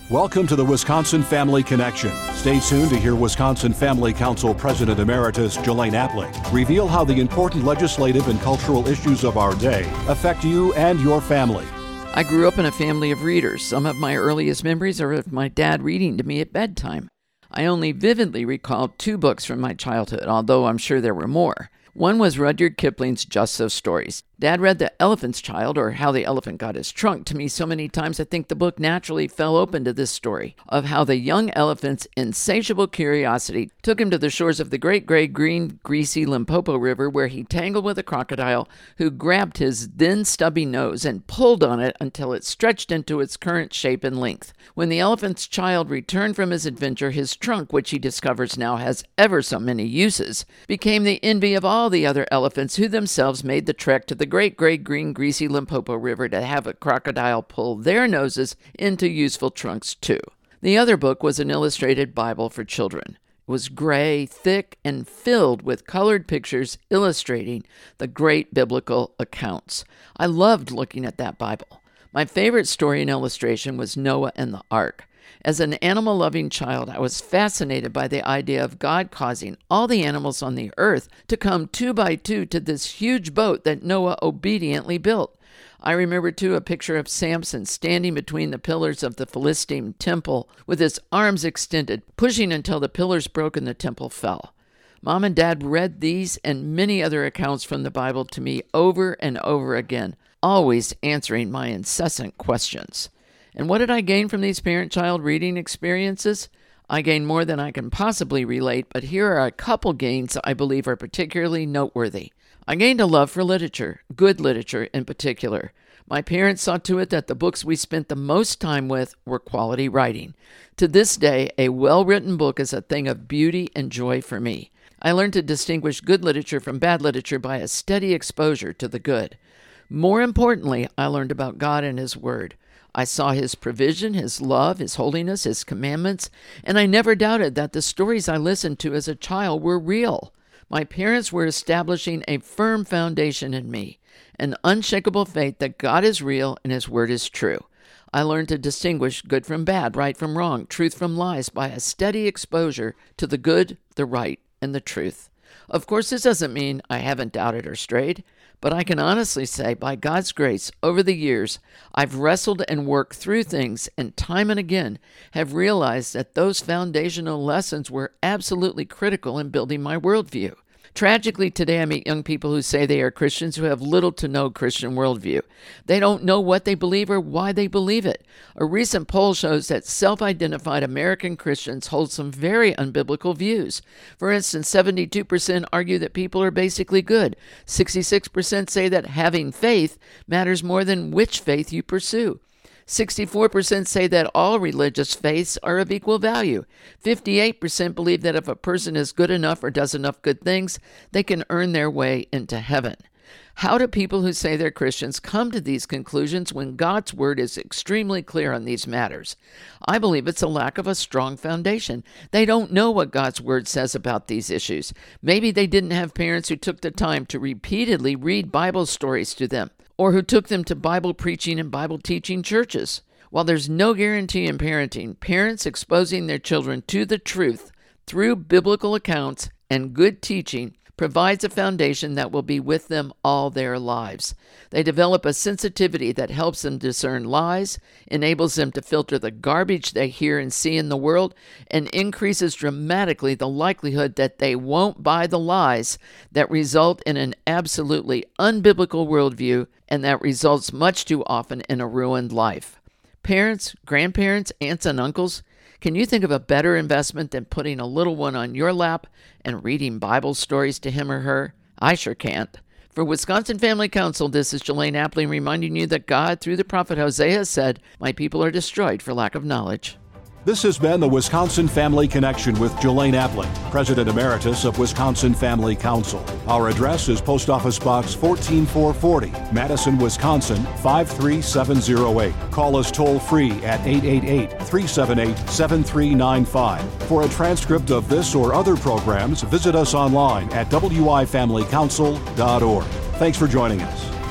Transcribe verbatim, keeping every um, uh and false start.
Welcome to the Wisconsin Family Connection. Stay tuned to hear Wisconsin Family Council President Emeritus Jelaine Appling reveal how the important legislative and cultural issues of our day affect you and your family. I grew up in a family of readers. Some of my earliest memories are of my dad reading to me at bedtime. I only vividly recall two books from my childhood, although I'm sure there were more. One was Rudyard Kipling's Just So Stories. Dad read The Elephant's Child, or How the Elephant Got His Trunk, to me so many times I think the book naturally fell open to this story of how the young elephant's insatiable curiosity took him to the shores of the great gray, green, greasy Limpopo River, where he tangled with a crocodile who grabbed his then stubby nose and pulled on it until it stretched into its current shape and length. When the elephant's child returned from his adventure, his trunk, which he discovers now has ever so many uses, became the envy of all the other elephants who themselves made the trek to the great gray, green, greasy Limpopo River to have a crocodile pull their noses into useful trunks too. The other book was an illustrated Bible for children. It was gray, thick, and filled with colored pictures illustrating the great biblical accounts. I loved looking at that Bible. My favorite story and illustration was Noah and the Ark. As an animal-loving child, I was fascinated by the idea of God causing all the animals on the earth to come two by two to this huge boat that Noah obediently built. I remember, too, a picture of Samson standing between the pillars of the Philistine temple with his arms extended, pushing until the pillars broke and the temple fell. Mom and Dad read these and many other accounts from the Bible to me over and over again, always answering my incessant questions. And what did I gain from these parent-child reading experiences? I gained more than I can possibly relate, but here are a couple gains I believe are particularly noteworthy. I gained a love for literature, good literature in particular. My parents saw to it that the books we spent the most time with were quality writing. To this day, a well-written book is a thing of beauty and joy for me. I learned to distinguish good literature from bad literature by a steady exposure to the good. More importantly, I learned about God and His Word. I saw His provision, His love, His holiness, His commandments, and I never doubted that the stories I listened to as a child were real. My parents were establishing a firm foundation in me, an unshakable faith that God is real and His Word is true. I learned to distinguish good from bad, right from wrong, truth from lies by a steady exposure to the good, the right, and the truth. Of course, this doesn't mean I haven't doubted or strayed, but I can honestly say, by God's grace, over the years, I've wrestled and worked through things and time and again have realized that those foundational lessons were absolutely critical in building my worldview. Tragically, today I meet young people who say they are Christians who have little to no Christian worldview. They don't know what they believe or why they believe it. A recent poll shows that self-identified American Christians hold some very unbiblical views. For instance, seventy-two percent argue that people are basically good. sixty-six percent say that having faith matters more than which faith you pursue. sixty-four percent say that all religious faiths are of equal value. fifty-eight percent believe that if a person is good enough or does enough good things, they can earn their way into heaven. How do people who say they're Christians come to these conclusions when God's Word is extremely clear on these matters? I believe it's a lack of a strong foundation. They don't know what God's Word says about these issues. Maybe they didn't have parents who took the time to repeatedly read Bible stories to them, or who took them to Bible preaching and Bible teaching churches. While there's no guarantee in parenting, parents exposing their children to the truth through biblical accounts and good teaching provides a foundation that will be with them all their lives. They develop a sensitivity that helps them discern lies, enables them to filter the garbage they hear and see in the world, and increases dramatically the likelihood that they won't buy the lies that result in an absolutely unbiblical worldview and that results much too often in a ruined life. Parents, grandparents, aunts, and uncles, can you think of a better investment than putting a little one on your lap and reading Bible stories to him or her? I sure can't. For Wisconsin Family Council, this is Jelaine Appling reminding you that God, through the prophet Hosea, said, "My people are destroyed for lack of knowledge." This has been the Wisconsin Family Connection with Jelaine Appling, President Emeritus of Wisconsin Family Council. Our address is Post Office Box one four four four zero, Madison, Wisconsin five three seven zero eight. Call us toll-free at eight eight eight, three seven eight, seven three nine five. For a transcript of this or other programs, visit us online at w i family council dot org. Thanks for joining us.